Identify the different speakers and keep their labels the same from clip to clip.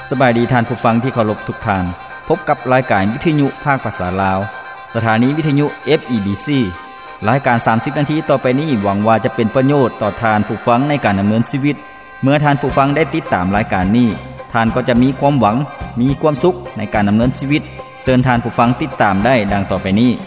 Speaker 1: สบายดีท่านผู้ฟังที่เคารพทุกท่านพบกับรายการวิทยุภาคภาษาลาวสถานีวิทยุ FEBC รายการ30นาทีต่อไปนี้หวังว่าจะเป็นประโยชน์ต่อท่านผู้ฟังในการดำเนินชีวิตเมื่อท่านผู้ฟังได้ติดตามรายการนี้ท่านก็จะมีความหวังมีความสุขในการดำเนินชีวิตเชิญท่านผู้ฟังติดตามได้ดังต่อไปนี้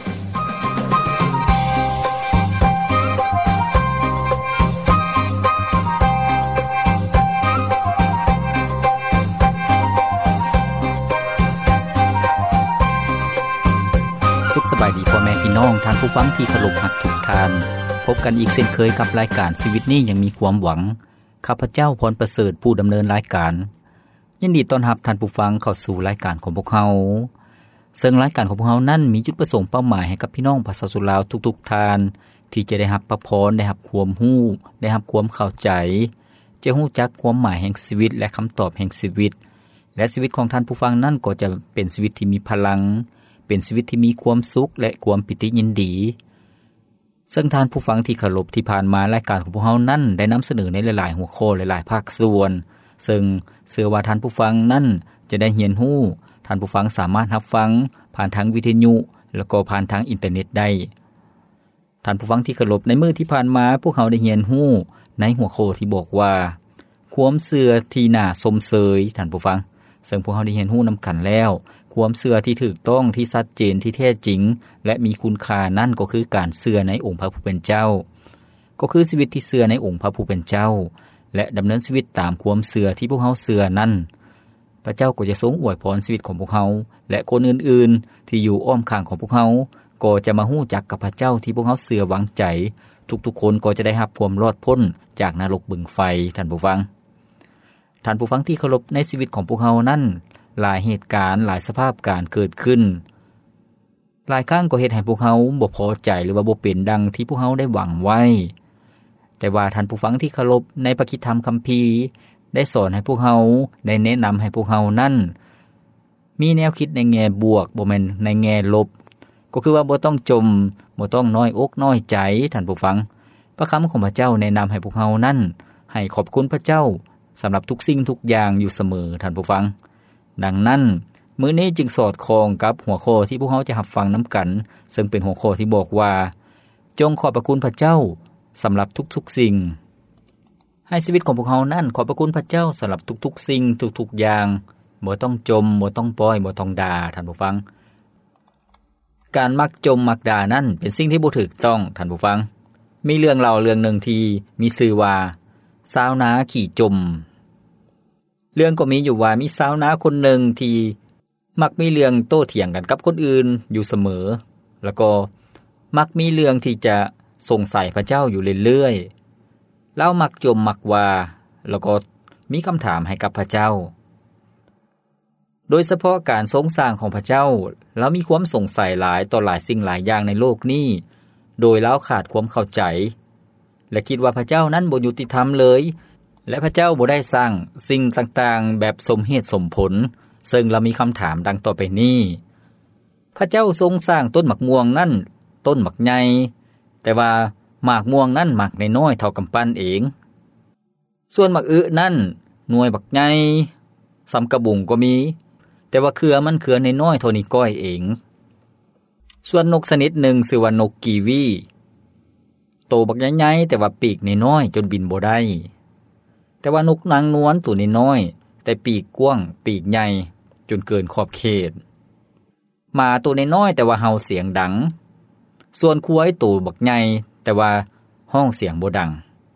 Speaker 1: สุขสบายดีพ่อแม่พี่น้องท่านผู้ฟังที่เคารพรักทุกท่านพบกันอีกเช่นเคยกับรายการชีวิตนี้ยังมีความหวังข้าพเจ้าพรประเสริฐผู้ดำเนินรายการยินดีต้อนรับท่านผู้ฟังเข้าสู่รายการของพวกเราซึ่งรายการของพวกเรานั้นมีจุดประสงค์เป้าหมายให้กับพี่น้องประชาชนลาวทุกๆท่านที่จะได้รับพระพรได้รับความรู้ได้รับความเข้าใจจะรู้จักความหมายแห่งชีวิตและคำตอบแห่งชีวิตและชีวิตของท่านผู้ฟังนั้นก็จะเป็นชีวิตที่มีพลังเป็นชีวิตที่มีความสุขและความปิติยินดีซึ่งท่านผู้ฟังที่เคารพที่ผ่านมารายการของพวกเรานั้นได้นำเสนอในหลายๆหัวข้อหลายๆภาคส่วนซึ่งเชื่อว่าท่านผู้ฟังนั้นจะได้เรียนรู้ท่านผู้ฟังสามารถรับฟังผ่านทางวิทยุแล้วก็ผ่านทางอินเทอร์เน็ตได้ท่านผู้ฟังที่เคารพในมื้อที่ผ่านมาพวกเราได้เรียนรู้ในหัวข้อที่บอกว่าความเชื่อที่น่าสมเสยท่านผู้ฟังซึ่งพวกเราได้เรียนรู้นํากันแล้วความเชื่อที่ถูกต้องที่ชัดเจนที่แท้จริงและมีคุณค่านั่นก็คือการเชื่อในองค์พระผู้เป็นเจ้าก็คือชีวิตที่เชื่อในองค์พระผู้เป็นเจ้าและดำเนินชีวิตตามความเชื่อที่พวกเราเชื่อนั้นพระเจ้าก็จะทรงอวยพรชีวิตของพวกเราและคนอื่นๆที่อยู่อ้อมข้างของพวกเราก็จะมาฮู้จักกับพระเจ้าที่พวกเราเชื่อวางใจทุกๆคนก็จะได้รับความรอดพ้นจากนรกบึงไฟท่านผู้ฟังที่เคารพในชีวิตของพวกเรานั้นหลายเหตุการณ์หลายสภาพการเกิดขึ้นหลายครั้งก็เฮ็ดให้พวกเราบ่พอใจหรือว่าบ่เป็นดังที่พวกเราได้หวังไว้แต่ว่าท่านผู้ฟังที่เคารพในพระคิดธรรมคัมภีร์ได้สอนให้พวกเราได้แนะนําให้พวกเรานั้นมีแนวคิดในแง่บวกบ่แม่นในแง่ลบก็คือว่าบ่ต้องจมบ่ต้องน้อยอกน้อยใจท่านผู้ฟังพระคำของพระเจ้าแนะนําให้พวกเรานั้นให้ขอบคุณพระเจ้าสำหรับทุกสิ่งทุกอย่างอยู่เสมอท่านผู้ฟังดังนั้นมื้อนี้จึงสอดคล้องกับหัวข้อที่พวกเราจะรับฟังนํากันซึ่งเป็นหัวข้อที่บอกว่าจงขอบพระคุณพระเจ้าสำหรับทุกๆสิ่งให้ชีวิตของพวกเรานั้นขอบพระคุณพระเจ้าสำหรับทุกๆสิ่งทุกๆอย่างบ่ต้องจมบ่ต้องปล่อยบ่ต้องด่าท่านผู้ฟังการมักจมมักด่านั้นเป็นสิ่งที่บ่ถูกต้องท่านผู้ฟังมีเรื่องเล่าเรื่องนึงที่มีชื่อว่าชาวนาขี่จมเรื่องก็มีอยู่ว่ามีชาวนาคนหนึ่งที่มักมีเรื่องโต้เถียงกันกับคนอื่นอยู่เสมอแล้วก็มักมีเรื่องที่จะสงสัยพระเจ้าอยู่เรื่อยๆแล้วมักจมมักว่าแล้วก็มีคำถามให้กับพระเจ้าโดยเฉพาะการทรงสร้างของพระเจ้าแล้วมีความสงสัยหลายต่อหลายสิ่งหลายอย่างในโลกนี้โดยแล้วขาดความเข้าใจและคิดว่าพระเจ้านั้นบ่ยุติธรรมเลยและพระเจ้าบ่ได้สร้างสิ่งต่างๆแบบสมเหตุสมผลซึ่งเรามีคำถามดังต่อไปนี้พระเจ้าทรงสร้างต้นหมากม่วงนั่นต้นหมากใหญ่แต่ว่าหมากม่วงนั่นหมากน้อยๆเท่ากำปั้นเองส่วนหมากอึนั่นหน่วยบักใหญ่สำกระบุงก็มีแต่ว่าเครือมันเครือน้อยๆเท่านี้ก้อยเองส่วนนกชนิดหนึ่งชื่อว่านกกีวีโตบักใหญ่ๆแต่ว่าปีกน้อยๆจนบินบ่ได้แต่ว่านกนางนวลตัวน้อยๆแต่ปีกกว้างปีกใหญ่จนเกินขอบเขตหมาตัวน้อยๆแต่ว่าเห่าเสียงดังส่วนควายตัวบักใหญ่แต่ว่าห้องเสียงบ่ดัง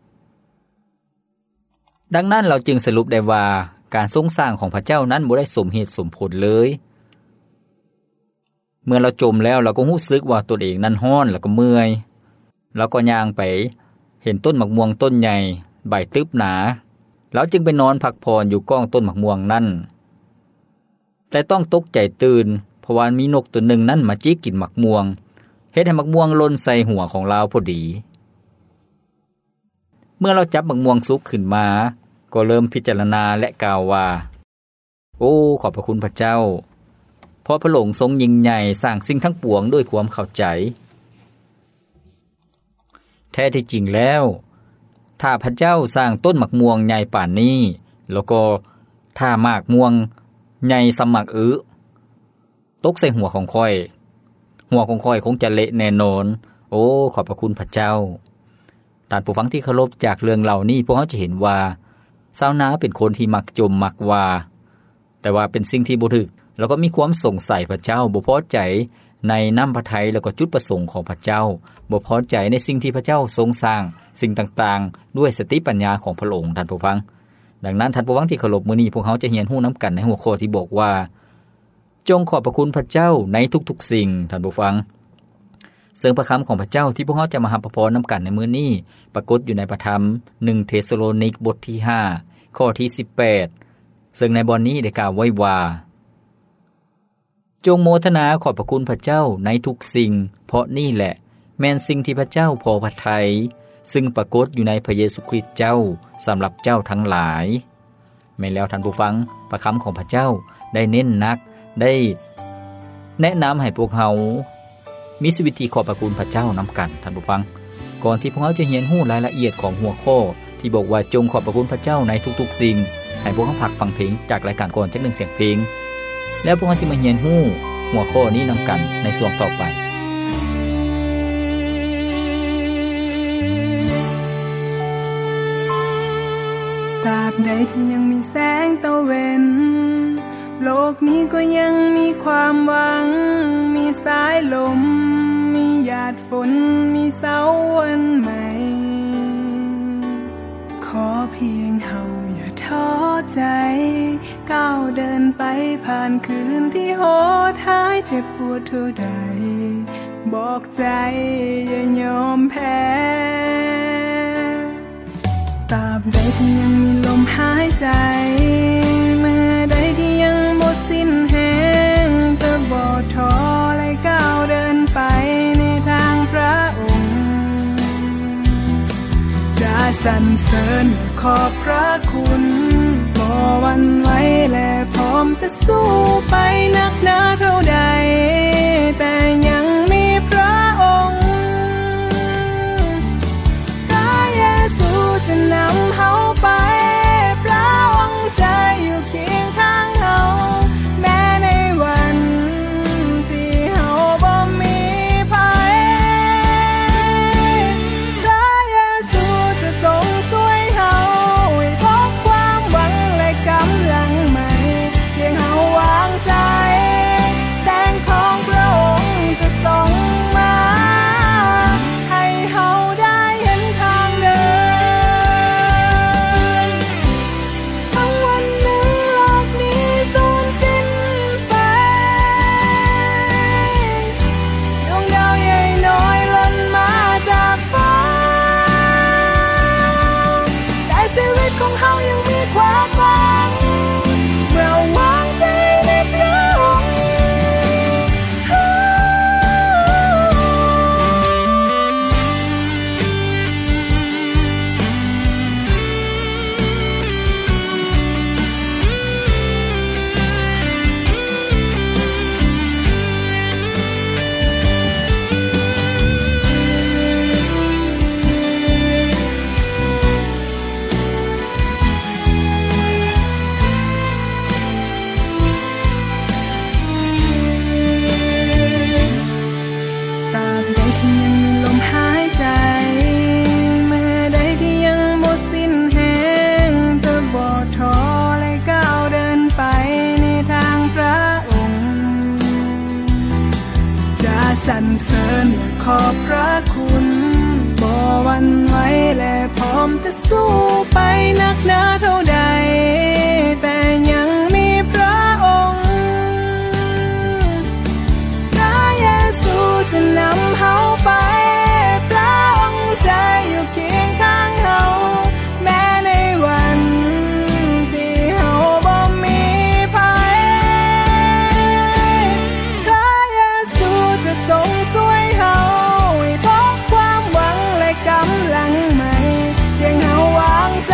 Speaker 1: ดังนั้นเราจึงสรุปได้ว่าการทรงสร้างของพระเจ้านั้นบ่ได้สมเหตุสมผลเลยเมื่อเราจมแล้วเราก็รู้สึกว่าตนเองนั้นร้อนแล้วก็เมื่อยแล้วก็ย่างไปเห็นต้นมะม่วงต้นใหญ่ใบตึบหนาแล้วจึงไปนอนพักผ่อนอยู่ก้องต้นมะม่วงนั่นแต่ต้องตกใจตื่นเพราะว่ามีนกตัวหนึ่งนั้นมาจิกกินมะม่วงเฮ็ดให้มะม่วงหล่นใส่หัวของเราพอดีเมื่อเราจับมะม่วงสุกขึ้นมาก็เริ่มพิจารณาและกล่าวว่าโอ้ขอบพระคุณพระเจ้าเพราะพระองค์ทรงยิ่งใหญ่สร้างสิ่งทั้งปวงด้วยความเข้าใจแท้ที่จริงแล้วถ้าพระเจ้าสร้างต้นมะม่วงใหญ่ป่านนี้แล้วก็ถ้ามากม่วงใหญ่สมักตกใส่หัวของค่อยคงจะเละแน่นอนโอ้ขอบพระคุณพระเจ้าท่านผู้ฟังที่เคารพจากเรื่องเหล่านี้พวกเราจะเห็นว่าชาวนาเป็นคนที่มักจมมักว่าแต่ว่าเป็นสิ่งที่บ่ถูกแล้วก็มีความสงสัยพระเจ้าบ่พอใจในน้ำพระทัยแล้วก็จุดประสงค์ของพระเจ้าบ่พอใจในสิ่งที่พระเจ้าทรงสร้างสิ่งต่างๆด้วยสติปัญญาของพระองค์ท่านผู้ฟังดังนั้นท่านผู้ฟังที่เคารพมื้อนี้พวกเราจะเรียนรู้นํากันในหัวข้อที่บอกว่าจงขอบพระคุณพระเจ้าในทุกๆสิ่งท่านผู้ฟังซึ่งพระคำของพระเจ้าที่พวกเราจะมารับพระพรนํากันในมื้อนี้ปรากฏอยู่ในพระธรรม1เทสโลนิกบทที่5ข้อที่18ซึ่งในบทนี้ได้กล่าวไว้ว่าจงโมทนาขอบพระคุณพระเจ้าในทุกสิ่งเพราะนี่แหละแม่นสิ่งที่พระเจ้าพอพระทัยซึ่งปรากฏอยู่ในพระเยซูคริสต์เจ้าสำหรับเจ้าทั้งหลายแม้แล้วท่านผู้ฟังพระคำของพระเจ้าได้เน้นหนักได้แนะนําให้พวกเรามีชีวิตที่ขอบพระคุณพระเจ้านํากันท่านผู้ฟังก่อนที่พวกเราจะเรียนรู้รายละเอียดของหัวข้อที่บอกว่าจงขอบพระคุณพระเจ้าในทุกๆสิ่งให้พวกเราพักฟังเพลงจากรายการก่อนจัก1เสียงเพลงแล้วพวกเราสิมาเรียนรู้หัวข้อนี้นํากันในช่วงต่อไป
Speaker 2: ตราบใดที่ยังมีแสงตะเวนโลกนี้ก็ยังมีความหวังมีสายลมมีหยาดฝนมีเสาวันใหม่ขอเพียงเฮาอย่าท้อใจก้าวเดินไปผ่านคืนที่โหดร้ายเจ็บปวดเท่าใดบอกใจอย่ายอมแพ้ตราบใดที่ยังมีลมหายใจเมื่อใดที่ยังบ่สิ้นแรงจะบ่ท้อและก้าวเดินไปในทางพระองค์จะสรรเสริญขอบพระคุณบ่หวั่นไหวและพร้อมจะสู้ไปนักหนาเท่าใดแต่ยังมีพระองค์พระเยซูจะนำเฮาไปพระองค์จะอยู่เคียงข้างเฮาแม้ในวันที่เฮาบ่มีภัยพระเยซูจะทรงช่วยเฮาให้พบความหวังและกำลังใหม่เพียงเฮาวางใจแสงของพระองค์จะส่องมาให้เฮาได้เห็นทางเดินทั้งวันหนึ่งโลกนี้สูญสิ้นไปดวงดาวใหญ่น้อยหล่นมาจากฟ้าแต่ชีวิตของเฮายังมีความหวังเราวางใจในพระองค์สรรเสริญขอบพระคุณบ่หวั่นไหวและพร้อมจะสู้ไปนักหนาเท่าใดแต่ยังมีพระองค์พระเยซูจะนำเฮาไปพระองค์จะอยู่เคียงข้างเฮาแม้ในวันที่เฮาบ่มีภัยพระเยซูจะทรงช่วยเฮาให้พบความหวังและกำลังใหม่เพียงเฮาวาง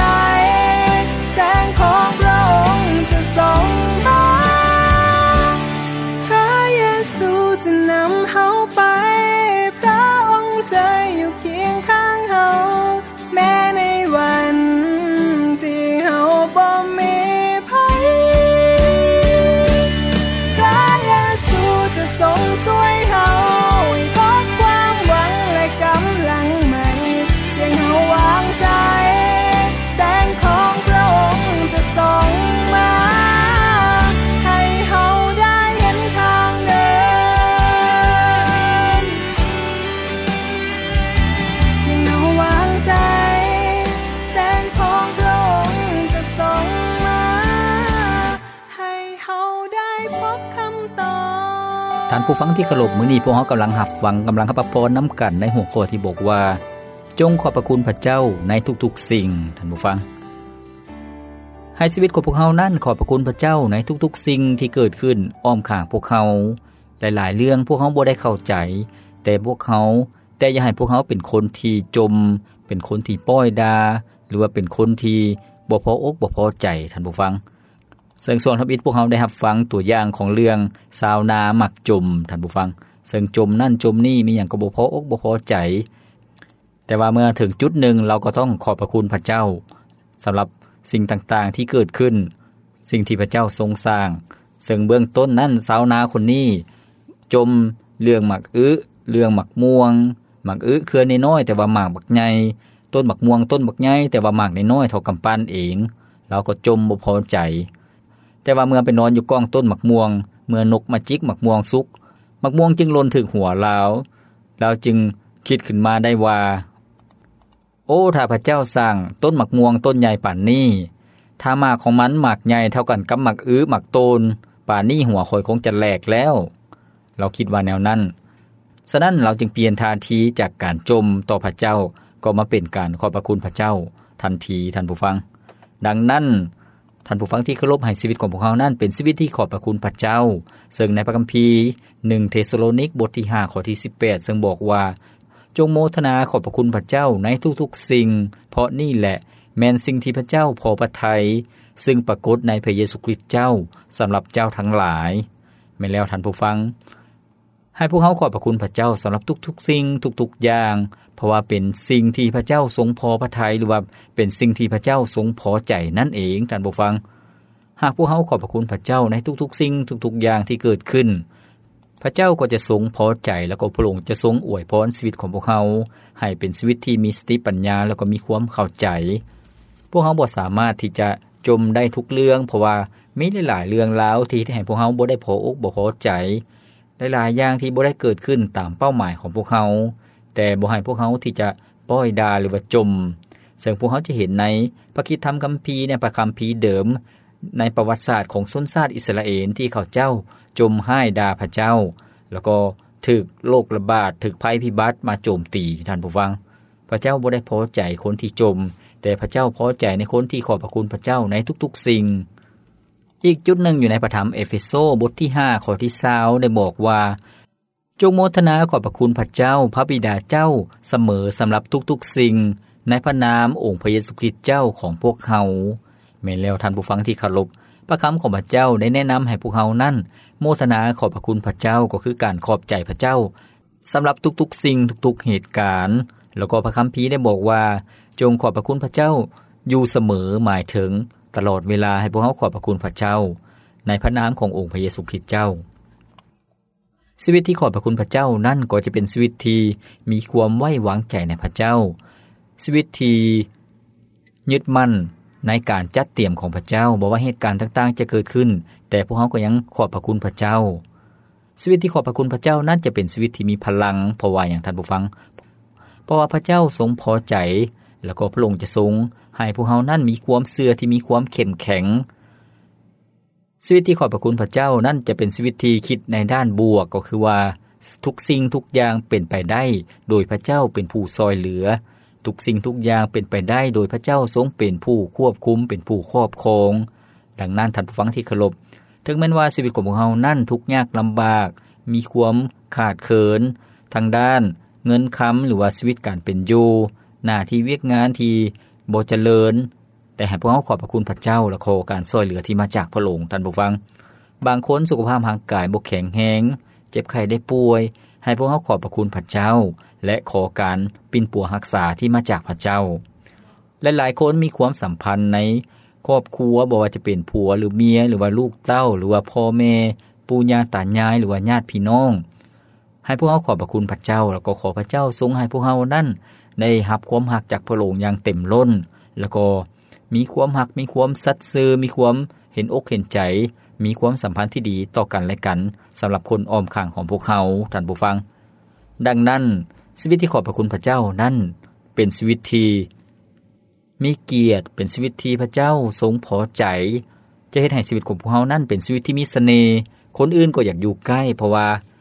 Speaker 1: ท่านผู้ฟังที่เคารพมื้อนี้พวกเรากำลังรับฟังกำลังรับพรนํากันในหัวข้อที่บอกว่าจงขอบพระคุณพระเจ้าในทุกๆสิ่งท่านผู้ฟังให้ชีวิตของพวกเรานั้นขอบพระคุณพระเจ้าในทุกๆสิ่งที่เกิดขึ้นอ้อมข้างพวกเราหลายๆเรื่องพวกเราบ่ได้เข้าใจแต่อย่าให้พวกเราเป็นคนที่จมเป็นคนที่ป้อยดาหรือว่าเป็นคนที่บ่พออกบ่พอใจท่านผู้ฟังซึ่งส่วนทับอิฐพวกเราได้รับฟังตัวอย่างของเรื่องชาวนามักจมท่านผู้ฟังซึ่งจมนั่นจมนี่มีหยังก็บ่พออกบ่พอใจแต่ว่าเมื่อถึงจุดหนึ่งเราก็ต้องขอบพระคุณพระเจ้าสำหรับสิ่งต่างๆที่เกิดขึ้นสิ่งที่พระเจ้าทรงสร้างซึ่งเบื้องต้นนั้นชาวนาคนนี้จมเรื่องหมักเรื่องหมักม่วงหมักเครือน้อยๆแต่ว่าหมากบักใหญ่ต้นหมักม่วงต้นบักใหญ่แต่ว่าหมากน้อยๆเท่ากำปั้นเองเราก็จมบ่พอใจแต่ว่าเมื่อไปนอนอยู่กองต้นหมักม่วงเมื่อนกมาจิกหมักม่วงสุกหมักม่วงจึงหล่นถึงหัวเราจึงคิดขึ้นมาได้ว่าโอ้ถ้าพระเจ้าสร้างต้นหมักม่วงต้นใหญ่ป่านนี้ถ้าหมากของมันหมากใหญ่เท่ากันกับหมักหมักโตนป่านนี้หัวข่อยคงจะแหลกแล้วเราคิดว่าแนวนั้นฉะนั้นเราจึงเปลี่ยนท่าทีจากการจมต่อพระเจ้าก็มาเป็นการขอบพระคุณพระเจ้าทันทีท่านผู้ฟังดังนั้นท่านผู้ฟังที่เคารพให้ชีวิตของพวกเรานั้นเป็นชีวิตที่ขอบพระคุณพระเจ้าซึ่งในพระคัมภีร์1เธสโลนิกบทที่5ข้อที่18ซึ่งบอกว่าจงโมทนาขอบพระคุณพระเจ้าในทุกๆสิ่งเพราะนี่แหละแม้นสิ่งที่พระเจ้าพอพระทัยซึ่งปรากฏในพระเยซูคริสต์เจ้าสำหรับเจ้าทั้งหลายแม่นแล้วท่านผู้ฟังให้พวกเราขอบพระคุณพระเจ้าสำหรับทุกๆสิ่งทุกๆอย่างเพราะว่าเป็นสิ่งที่พระเจ้าทรงพอพระทัยหรือว่าเป็นสิ่งที่พระเจ้าทรงพอใจนั่นเองท่านผู้ฟังหากพวกเราขอบพระคุณพระเจ้าในทุกๆสิ่งทุกๆอย่างที่เกิดขึ้นพระเจ้าก็จะทรงพอใจแล้วก็พระองค์จะทรงอวยพรชีวิตของพวกเราให้เป็นชีวิตที่มีสติปัญญาแล้วก็มีความเข้าใจพวกเราบ่สามารถที่จะจมได้ทุกเรื่องเพราะว่ามีหลายๆเรื่องราวที่ให้พวกเราบ่ได้พออกบ่พอใจหลายๆอย่างที่บ่ได้เกิดขึ้นตามเป้าหมายของพวกเราแต่บ่ให้พวกเราที่จะป้อยดาหรือว่าจมซึ่งพวกเราจะเห็นในพระคริสตธรรมคัมภีร์ในพระคัมภีร์เดิมในประวัติศาสตร์ของชนชาติอิสราเอลที่เขาเจ้าจมห้ายดาพระเจ้าแล้วก็ถูกโรคระบาดถูกภัยพิบัติมาโจมตีท่านผู้ฟังพระเจ้าบ่ได้พอใจคนที่จมแต่พระเจ้าพอใจในคนที่ขอบพระคุณพระเจ้าในทุกๆสิ่งอีกจุดหนึ่งอยู่ในพระธรรมเอเฟโซบทที่5ข้อที่20ได้บอกว่าจงโมทนาขอบพระคุณพระเจ้าพระบิดาเจ้าเสมอสำหรับทุกๆสิ่งในพระนามองค์พระเยซูคริสต์เจ้าของพวกเขาแม่นแล้วท่านผู้ฟังที่เคารพพระคำของพระเจ้าได้แนะนำให้พวกเรานั้นโมทนาขอบพระคุณพระเจ้าก็คือการขอบใจพระเจ้าสำหรับทุกๆสิ่งทุกๆเหตุการณ์แล้วก็พระคัมภีร์ได้บอกว่าจงขอบพระคุณพระเจ้าอยู่เสมอหมายถึงตลอดเวลาให้พวกเราขอบพระคุณพระเจ้าในพระนามขององค์พระเยซูคริสต์เจ้าชีวิตที่ขอบพระคุณพระเจ้านั่นก็จะเป็นชีวิตที่มีความไว้วางใจในพระเจ้าชีวิตที่ยึดมั่นในการจัดเตรียมของพระเจ้าบ่ว่าเหตุการณ์ต่างๆจะเกิดขึ้นแต่พวกเราก็ยังขอบพระคุณพระเจ้าชีวิตที่ขอบพระคุณพระเจ้านั้นจะเป็นชีวิตที่มีพลังเพราะว่าอย่างท่านผู้ฟังเพราะว่าพระเจ้าทรงพอใจแล้วก็พระองค์จะทรงให้พวกเรานั้นมีความเชื่อที่มีความเข้มแข็งชีวิตที่ขอบพระคุณพระเจ้านั้นจะเป็นชีวิตที่คิดในด้านบวกก็คือว่าทุกสิ่งทุกอย่างเป็นไปได้โดยพระเจ้าเป็นผู้ช่วยเหลือทุกสิ่งทุกอย่างเป็นไปได้โดยพระเจ้าทรงเป็นผู้ควบคุมเป็นผู้ครอบครองดังนั้นท่านผู้ฟังที่เคารพถึงแม้ว่าชีวิตของพวกเรานั้นทุกข์ยากลำบากมีความขาดเขินทางด้านเงินค้ำหรือว่าชีวิตการเป็นอยู่หน้าที่เวียกงานที่บ่เจริญแต่ให้พวกเราขอบพระคุณพระเจ้าและขอการช่วยเหลือที่มาจากพระองค์ท่านผู้ฟังบางคนสุขภาพร่างกายบ่แข็งแรงเจ็บไข้ได้ป่วยให้พวกเราขอบพระคุณพระเจ้าและขอการปิ่นปัวรักษาที่มาจากพระเจ้าและหลายคนมีความสัมพันธ์ในครอบครัวบ่ว่าจะเป็นผัวหรือเมียหรือว่าลูกเต้าหรือว่าพ่อแม่ปู่ย่าตายายหรือว่าญาติพี่น้องให้พวกเราขอบพระคุณพระเจ้าแล้วก็ขอพระเจ้าทรงให้พวกเรานั้นได้รับความรักจากพระองค์อย่างเต็มล้นแล้วก็มีความรักมีความสัตย์ซื่อมีความเห็นอกเห็นใจมีความสัมพันธ์ที่ดีต่อกันและกันสำหรับคนอ้อมข้างของพวกเขาท่านผู้ฟังดังนั้นชีวิตที่ขอบพระคุณพระเจ้านั้นเป็นชีวิตที่มีเกียรติเป็นชีวิตที่พระเจ้าทรงพอใจจะเฮ็ดให้ชีวิตของพวกเรานั้นเป็นชีวิตที่มีเสน่ห์คนอื่นก็อยากอยู่ใกล้เพราะว่า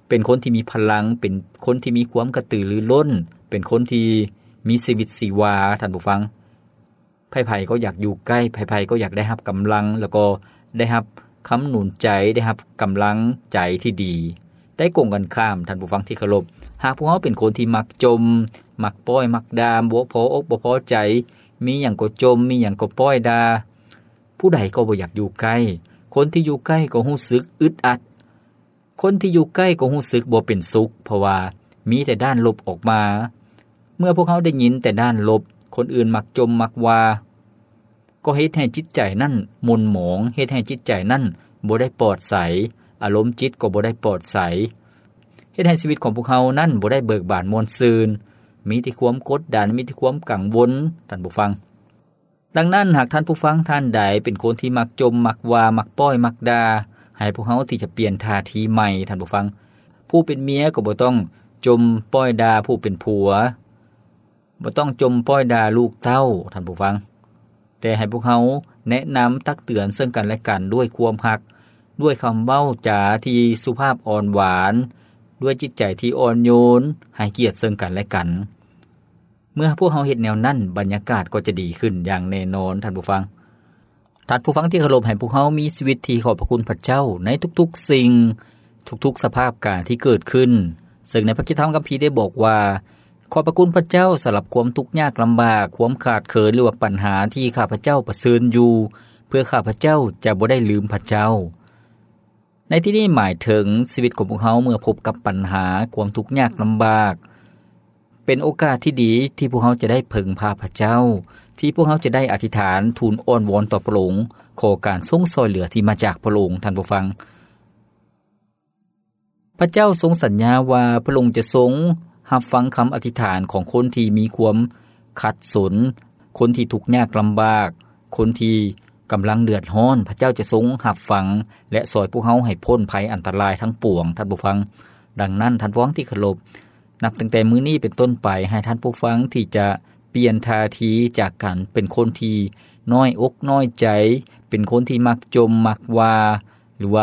Speaker 1: เป็นคนที่มีพลังเป็นคนที่มีความกระตือรือร้นเป็นคนที่มีชีวิตชีวาท่านผู้ฟังไผๆก็อยากอยู่ใกล้ไผๆก็อยากได้รับกำลังแล้วก็ได้รับคำหนุนใจได้รับกำลังใจที่ดีได้กงกันข้ามท่านผู้ฟังที่เคารพหากพวกเราเป็นคนที่มักจมมักป้อยมักดามบ่พออกบ่พอใจมีหยังก็จมมีหยังก็ป้อยดาผู้ใดก็บ่อยากอยู่ใกล้คนที่อยู่ใกล้ก็รู้สึกอึดอัดคนที่อยู่ใกล้ก็รู้สึกบ่เป็นสุขเพราะว่ามีแต่ด้านลบออกมาเมื่อพวกเขาได้ยินแต่ด้านลบคนอื่นมักจมมักว่าก็เฮ็ดให้จิตใจนั่นมุนหมองเฮ็ดให้จิตใจนั่นบ่ได้ปลอดใสอารมณ์จิตก็บ่ได้ปลอดใสเฮ็ดให้ชีวิตของพวกเขานั่นบ่ได้เบิกบานม่วนซื่นมีแต่ความกดดันมีแต่ความกังวลท่านผู้ฟังดังนั้นหากท่านผู้ฟังท่านใดเป็นคนที่มักจมมักว่ามักป้อยมักด่าให้พวกเขาที่จะเปลี่ยนท่าทีใหม่ท่านผู้ฟังผู้เป็นเมียก็บ่ต้องจมป้อยด่าผู้เป็นผัวบ่ต้องจมป้อยด่าลูกเต้าท่านผู้ฟังแต่ให้พวกเขาแนะนำตักเตือนซึ่งกันและกันด้วยความรักด้วยคำเว้าจาที่สุภาพอ่อนหวานด้วยจิตใจที่อ่อนโยนให้เกียรติซึ่งกันและกันเมื่อพวกเขาเฮ็ดแนวนั้นบรรยากาศก็จะดีขึ้นอย่างแน่นอนท่านผู้ฟังท่านผู้ฟังที่เคารพให้พวกเขามีชีวิตที่ขอบพระคุณพระเจ้าในทุกๆสิ่งทุกๆสภาพการที่เกิดขึ้นซึ่งในพระคัมภีร์ได้บอกว่าขอบพระคุณพระเจ้าสำหรับความทุกข์ยากลำบากความขาดเขินหรือว่าปัญหาที่ข้าพเจ้าประเสริญอยู่เพื่อข้าพเจ้าจะบ่ได้ลืมพระเจ้าในที่นี้หมายถึงชีวิตของพวกเขาเมื่อพบกับปัญหาความทุกข์ยากลำบากเป็นโอกาสที่ดีที่พวกเขาจะได้พึ่งพาพระเจ้าที่พวกเขาจะได้อธิษฐานทูลอ้อนวอนต่อพระองค์ขอการทรงช่วยเหลือที่มาจากพระองค์ท่านผู้ฟังพระเจ้าทรงสัญญาว่าพระองค์จะทรงรับฟังคำอธิษฐานของคนที่มีความขัดสนคนที่ทุกข์ยากลำบากคนที่กำลังเดือดร้อนพระเจ้าจะทรงรับฟังและช่วยพวกเขาให้พ้นภัยอันตรายทั้งปวงท่านผู้ฟังดังนั้นท่านผู้ฟังที่เคารพนับตั้งแต่มื้อนี้เป็นต้นไปให้ท่านผู้ฟังที่จะเปลี่ยนท่าทีจากการเป็นคนที่น้อยอกน้อยใจเป็นคนที่มักจมมักว่าหรือว่า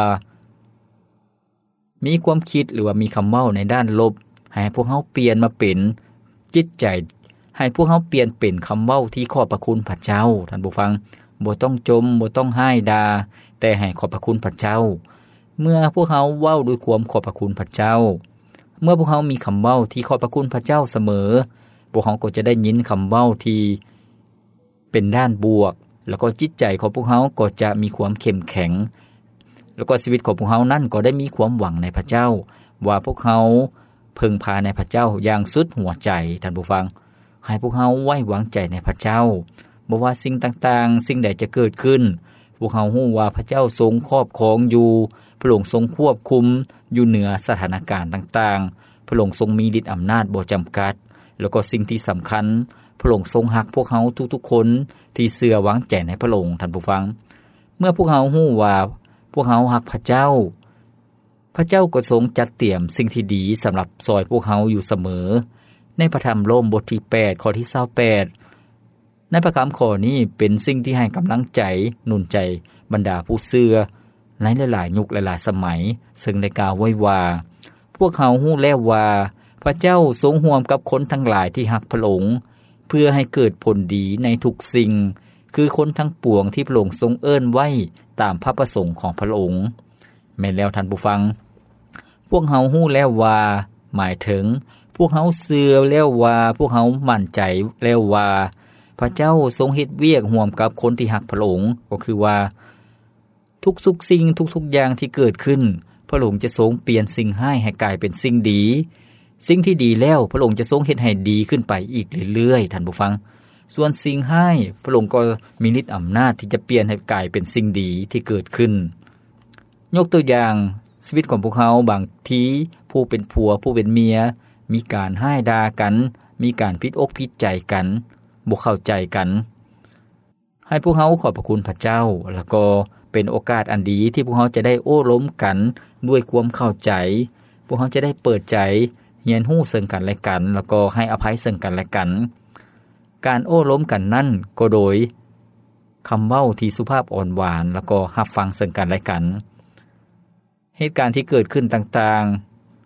Speaker 1: มีความคิดหรือว่ามีคำเว้าในด้านลบให้พวกเขาเปลี่ยนมาเป็นจิตใจให้พวกเขาเปลี่ยนเป็นคำเว้าที่ขอบพระคุณพระเจ้าท่านผู้ฟังบ่ต้องจมบ่ต้องห้ายด่าแต่ให้ขอบพระคุณพระเจ้าเมื่อพวกเขาเว้าด้วยความขอบพระคุณพระเจ้าเมื่อพวกเขามีคำเว้าที่ขอบพระคุณพระเจ้าเสมอพวกเขาก็จะได้ยินคำเว้าที่เป็นด้านบวกแล้วก็จิตใจของพวกเขาก็จะมีความเข้มแข็งแล้วก็ชีวิตของพวกเขานั่นก็ได้มีความหวังในพระเจ้าว่าพวกเขาพึ่งพาในพระเจ้าอย่างสุดหัวใจท่านผู้ฟังให้พวกเขาไว้วางใจในพระเจ้าบ่ว่าสิ่งต่างๆสิ่งใดจะเกิดขึ้นพวกเขาฮู้ว่าพระเจ้าทรงครอบครองอยู่พระองค์ทรงควบคุมอยู่เหนือสถานการณ์ต่างๆพระองค์ทรงมีฤทธิ์อำนาจบ่จำกัดแล้วก็สิ่งที่สำคัญพระองค์ทรงรักพวกเขาทุกๆคนที่เชื่อวางใจในพระองค์ท่านผู้ฟังเมื่อพวกเขาฮู้ว่าพวกเขารักพระเจ้าพระเจ้าก็ทรงจัดเตรียมสิ่งที่ดีสำหรับซอยพวกเขาอยู่เสมอในพระธรรมโรมบทที่8ข้อที่28ในพระคำข้อนี้เป็นสิ่งที่ให้กำลังใจหนุนใจบรรดาผู้เชื่อในหลายๆยุคหลายๆสมัยซึ่งได้กล่าวไว้ว่าพวกเขาฮู้แล้วว่าพระเจ้าทรงร่วมกับคนทั้งหลายที่รักพระองค์เพื่อให้เกิดผลดีในทุกสิ่งคือคนทั้งปวงที่พระองค์ทรงเอิ้นไว้ตามพระประสงค์ของพระองค์แม่นแล้วท่านผู้ฟังพวกเขาฮู้แล้วว่าหมายถึงพวกเขาเชื่อแล้วว่าพวกเขามั่นใจแล้วว่าพระเจ้าทรงเฮ็ดเวียกร่วมกับคนที่รักพระองค์ก็คือว่าทุกๆสิ่งทุกๆอย่างที่เกิดขึ้นพระองค์จะทรงเปลี่ยนสิ่งร้ายให้กลายเป็นสิ่งดีสิ่งที่ดีแล้วพระองค์จะทรงเฮ็ดให้ดีขึ้นไปอีกเรื่อยๆท่านผู้ฟังส่วนสิ่งร้ายพระองค์ก็มีฤทธิ์อำนาจที่จะเปลี่ยนให้กลายเป็นสิ่งดีที่เกิดขึ้นยกตัวอย่างชีวิตของพวกเขาบางทีผู้เป็นผัวผู้เป็นเมียมีการห้ายด่ากันมีการผิดอกผิดใจกันบ่เข้าใจกันให้พวกเขาขอบพระคุณพระเจ้าแล้วก็เป็นโอกาสอันดีที่พวกเขาจะได้โอ้ล้มกันด้วยความเข้าใจพวกเขาจะได้เปิดใจเรียนรู้ซึ่งกันและกันแล้วก็ให้อภัยซึ่งกันและกันการโอ้ล้มกันนั่นก็โดยคำเว้าที่สุภาพอ่อนหวานแล้วก็รับฟังซึ่งกันและกันเหตุการณ์ที่เกิดขึ้นต่างๆ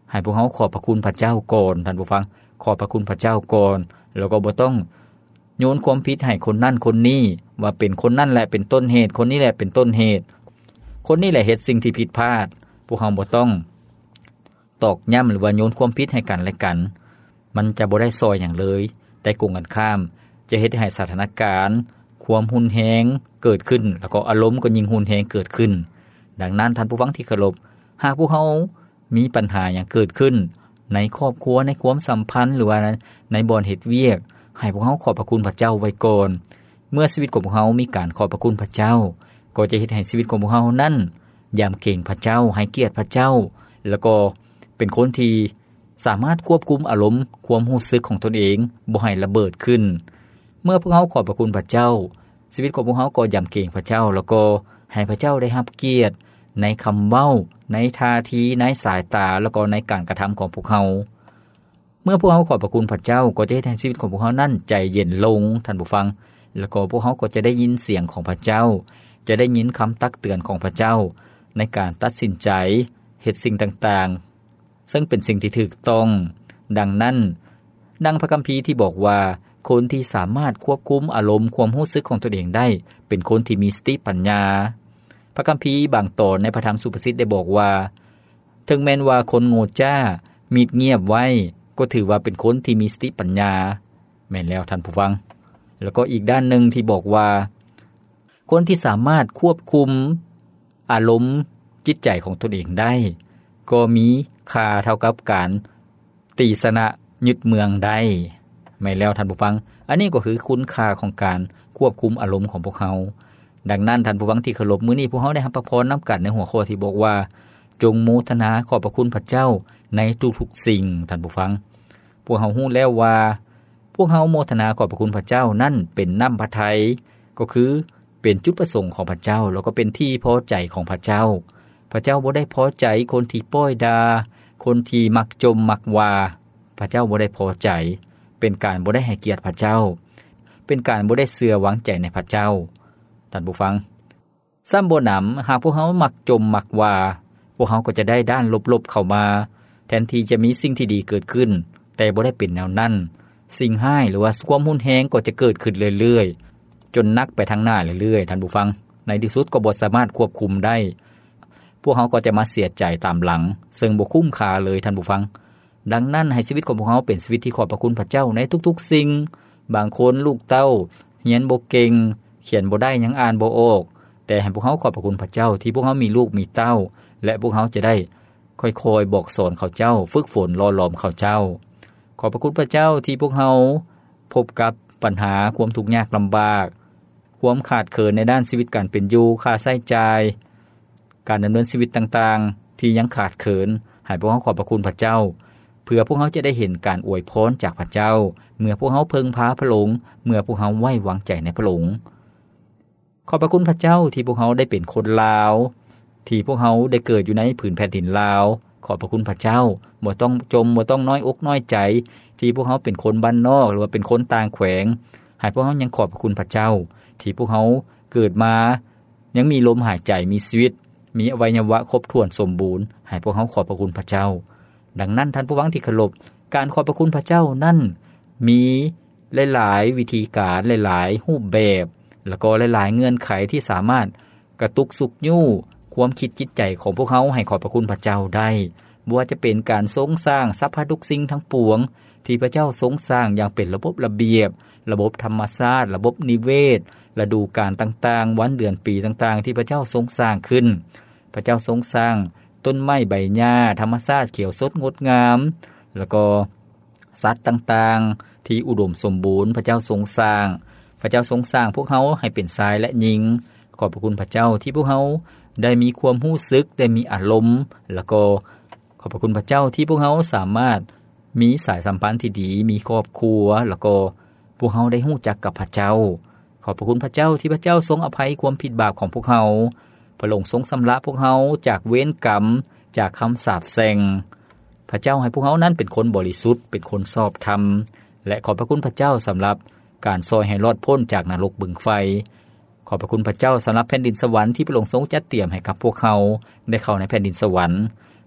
Speaker 1: ให้พวกเขาขอบพระคุณพระเจ้าก่อนท่านผู้ฟังขอบพระคุณพระเจ้าก่อนแล้วก็บ่ต้องโยนความผิดให้คนนั้นคนนี้ว่าเป็นคนนั้นแหละเป็นต้นเหตุคนนี้แหละเป็นต้นเหตุคนนี้แหละเฮ็ดสิ่งที่ผิดพลาดพวกเราบ่ต้องตอกย้ำหรือว่าโยนความผิดให้กันและกันมันจะบ่ได้ซอยอย่างเลยแต่กงกันข้ามจะเฮ็ดให้สถานการณ์ความหุนแฮงเกิดขึ้นแล้วก็อารมณ์ก็ยิ่งหุนแฮงเกิดขึ้นดังนั้นท่านผู้ฟังที่เคารพหากพวกเรามีปัญหาอย่างเกิดขึ้นในครอบครัวในความสัมพันธ์หรือว่าในบ่อนเฮ็ดเวียกให้พวกเราขอบพระคุณพระเจ้าไว้ก่อนเมื่อชีวิตของพวกเรามีการขอบพระคุณพระเจ้าก็จะเฮ็ดให้ชีวิตของพวกเรานั้นยำเก่งพระเจ้าให้เกียรติพระเจ้าแล้วก็เป็นคนที่สามารถควบคุมอารมณ์ความรู้สึกของตนเองบ่ให้ระเบิดขึ้นเมื่อพวกเราขอบพระคุณพระเจ้าชีวิตของพวกเราก็ยำเก่งพระเจ้าแล้วก็ให้พระเจ้าได้รับเกียรติในคำเว้าในท่าทีในสายตาแล้วก็ในการกระทำของพวกเราเมื่อพวกเราขอบพระคุณพระเจ้าก็จะให้ชีวิตของพวกเรานั้นใจเย็นลงท่านผู้ฟังแล้วก็พวกเราก็จะได้ยินเสียงของพระเจ้าจะได้ยินคำตักเตือนของพระเจ้าในการตัดสินใจเฮ็ดสิ่งต่างๆซึ่งเป็นสิ่งที่ถูกต้องดังนั้นดังพระคัมภีร์ที่บอกว่าคนที่สามารถควบคุมอารมณ์ความรู้สึกของตนเองได้เป็นคนที่มีสติปัญญาพระคัมภีร์บางตอนในพระธรรมสุภาษิตได้บอกว่าถึงแม้ว่าคนโง่จ้ามีเงียบไว้ก็ถือว่าเป็นคนที่มีสติปัญญาแม่นแล้วท่านผู้ฟังแล้วก็อีกด้านหนึ่งที่บอกว่าคนที่สามารถควบคุมอารมณ์จิตใจของตนเองได้ก็มีค่าเท่ากับการตีชนะยึดเมืองได้แม่นแล้วท่านผู้ฟังอันนี้ก็คือคุณค่าของการควบคุมอารมณ์ของพวกเขาดังนั้นท่านผู้ฟังที่เคารพมื้อนี้พวกเราได้รับพระพรนำกันในหัวข้อที่บอกว่าจงโมทนาขอบพระคุณพระเจ้าในทุกๆสิ่งท่านผู้ฟังพวกเราฮู้แล้วว่าพวกเราโมทนาขอบพระคุณพระเจ้านั่นเป็นน้ำพระทัยก็คือเป็นจุดประสงค์ของพระเจ้าแล้วก็เป็นที่พอใจของพระเจ้าพระเจ้าบ่ได้พอใจคนที่ป้อยดาคนที่มักจมมักว่าพระเจ้าบ่ได้พอใจเป็นการบ่ได้ให้เกียรติพระเจ้าเป็นการบ่ได้เชื่อวางใจในพระเจ้าท่านผู้ฟังซ้ำบ่หนำหากพวกเฮามักจมมักว่าพวกเฮาก็จะได้ด้านลบๆเข้ามาแทนที่จะมีสิ่งที่ดีเกิดขึ้นแต่บ่ได้เป็นแนวนั้นสิ่งร้ายหรือว่าความหุนแฮงก็จะเกิดขึ้นเรื่อยๆจนนักไปทางหน้าเรื่อยๆท่านผู้ฟังในที่สุดก็บ่สามารถควบคุมได้พวกเฮาก็จะมาเสียใจตามหลังซึ่งบ่คุ้มค่าเลยท่านผู้ฟังดังนั้นให้ชีวิตของพวกเฮาเป็นชีวิตที่ขอบพระคุณพระเจ้าในทุกๆสิ่งบางคนลูกเต้าเรียนบ่เก่งเขียนบ่ได้หยังอ่านบ่ออกแต่ให้พวกเฮาขอบพระคุณพระเจ้าที่พวกเฮามีลูกมีเต้าและพวกเฮาจะได้ค่อยๆบอกสอนเขาเจ้าฝึกฝนหล่อหลอมเขาเจ้าขอบพระคุณพระเจ้าที่พวกเฮาพบกับปัญหาความทุกข์ยากลำบากความขาดเขินในด้านชีวิตการเป็นอยู่ค่าใช้จ่ายการดำเนินชีวิตต่างๆที่ยังขาดเขินให้พวกเฮาขอบพระคุณพระเจ้าเพื่อพวกเฮาจะได้เห็นการอวยพรจากพระเจ้าเมื่อพวกเฮาเพิ่งพาพระองค์เมื่อพวกเฮาไว้วางใจในพระองค์ขอบพระคุณพระเจ้าที่พวกเฮาได้เป็นคนลาวที่พวกเฮาได้เกิดอยู่ในผืนแผ่นดินลาวขอบพระคุณพระเจ้าบ่ต้องจมบ่ต้องน้อยอกน้อยใจที่พวกเฮาเป็นคนบ้านนอกหรือว่าเป็นคนต่างแขวงให้พวกเฮายังขอบพระคุณพระเจ้าที่พวกเฮาเกิดมายังมีลมหายใจมีชีวิตมีอวัยวะครบถ้วนสมบูรณ์ให้พวกเฮาขอบพระคุณพระเจ้าดังนั้นท่านผู้ฟังที่เคารพการขอบพระคุณพระเจ้านั่นมีหลายๆวิธีการหลายๆรูปแบบแล้วก็หลายๆเงื่อนไขที่สามารถกระตุกสุกยู่ความคิดจิตใจของพวกเขาให้ขอบพระคุณพระเจ้าได้บ่ว่าจะเป็นการทรงสร้างสรรพทุกสิ่งทั้งปวงที่พระเจ้าทรงสร้างอย่างเป็นระบบระเบียบระบบธรรมชาติระบบนิเวศฤดูกาลต่างๆวันเดือนปีต่างๆที่พระเจ้าทรงสร้างขึ้นพระเจ้าทรงสร้างต้นไม้ใบหญ้าธรรมชาติเขียวสดงดงามแล้วก็สัตว์ต่างๆที่อุดมสมบูรณ์พระเจ้าทรงสร้างพระเจ้าทรงสร้างพวกเขาให้เป็นชายและหญิงขอบพระคุณพระเจ้าที่พวกเขาได้มีความรู้สึกได้มีอารมณ์แล้วก็ขอบพระคุณพระเจ้าที่พวกเขาสามารถมีสายสัมพันธ์ที่ดีมีครอบครัวแล้วก็พวกเขาได้รู้จักกับพระเจ้าขอบพระคุณพระเจ้าที่พระเจ้าทรงอภัยความผิดบาปของพวกเขาพระองค์ทรงชำระพวกเขาจากเวรกรรมจากคำสาปแช่งพระเจ้าให้พวกเขานั้นเป็นคนบริสุทธิ์เป็นคนชอบธรรมและขอบพระคุณพระเจ้าสำหรับการซอยให้รอดพ้นจากนรกบึงไฟขอบพระคุณพระเจ้าสำหรับแผ่นดินสวรรค์ที่พระองค์ทรงจัดเตรียมให้กับพวกเขาได้เข้าในแผ่นดินสวรรค์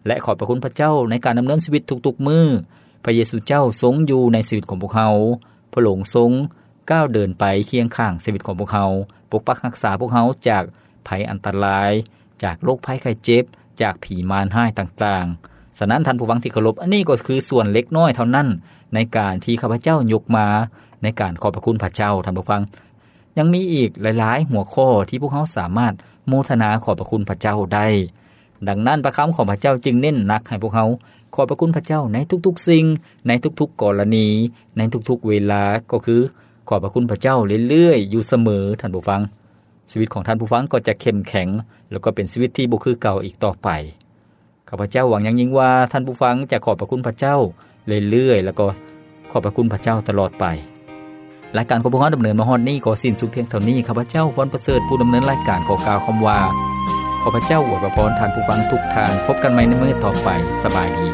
Speaker 1: และขอบพระคุณพระเจ้าในการดำเนินชีวิตทุกๆมื้อพระเยซูเจ้าทรงอยู่ในชีวิตของพวกเราพระองค์ทรงก้าวเดินไปเคียงข้างชีวิตของพวกเราปกปักรักษาพวกเราจากภัยอันตรายจากโรคภัยไข้เจ็บจากผีมารร้ายต่างๆฉะนั้นท่านผู้ฟังที่เคารพอันนี้ก็คือส่วนเล็กน้อยเท่านั้นในการที่ข้าพเจ้ายกมาในการขอบพระคุณพระเจ้าท่านผู้ฟังยังมีอีกหลายๆหัวข้อที่พวกเราสามารถโมทนาขอบพระคุณพระเจ้าได้ดังนั้นพระคำของพระเจ้าจึงเน้นหนักให้พวกเราขอบพระคุณพระเจ้าในทุกๆสิ่งในทุกๆกรณีในทุกๆเวลาก็คือขอบพระคุณพระเจ้าเรื่อยๆอยู่เสมอท่านผู้ฟังชีวิตของท่านผู้ฟังก็จะเข้มแข็งแล้วก็เป็นชีวิตที่บ่คือเก่าอีกต่อไปข้าพเจ้าหวังอย่างยิ่งว่าท่านผู้ฟังจะขอบพระคุณพระเจ้าเรื่อยๆแล้วก็ขอบพระคุณพระเจ้าตลอดไปรายการของพวกเราดำเนินมาฮอดนี้ก็สิ้นสุดเพียงเท่านี้ข้าพเจ้าพรประเสริฐผู้ดำเนินรายการขอกล่าวคำว่าขอพระเจ้าอวยพรท่านผู้ฟังทุกท่านพบกันใหม่ในมื้อต่อไปสบายดี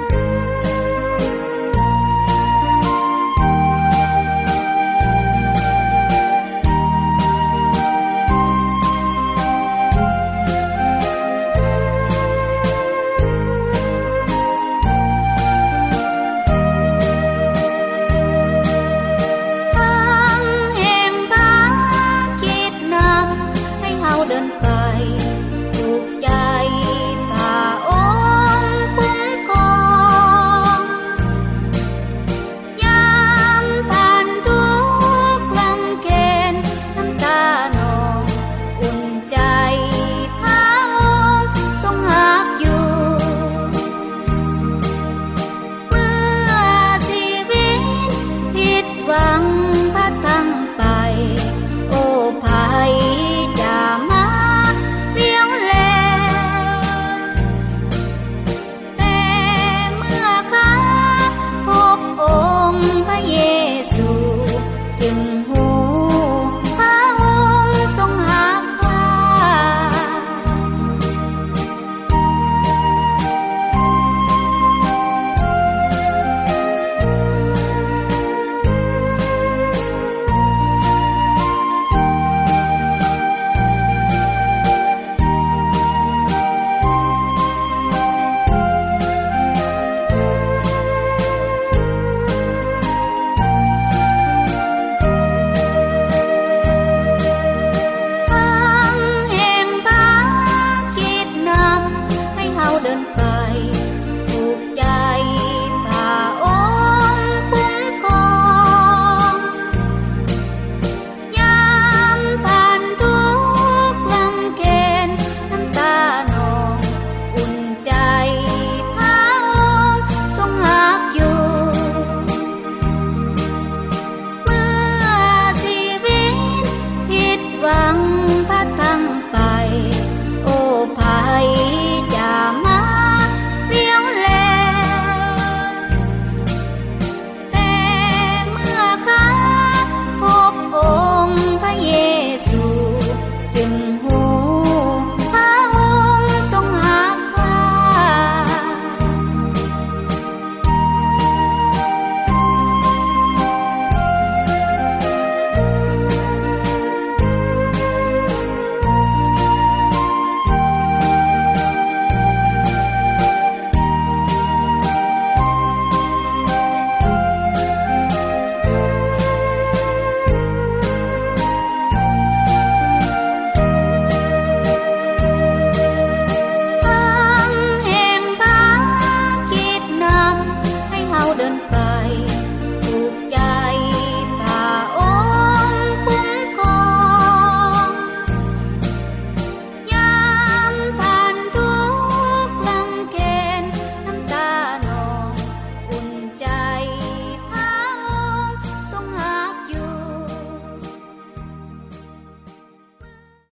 Speaker 3: เดินไป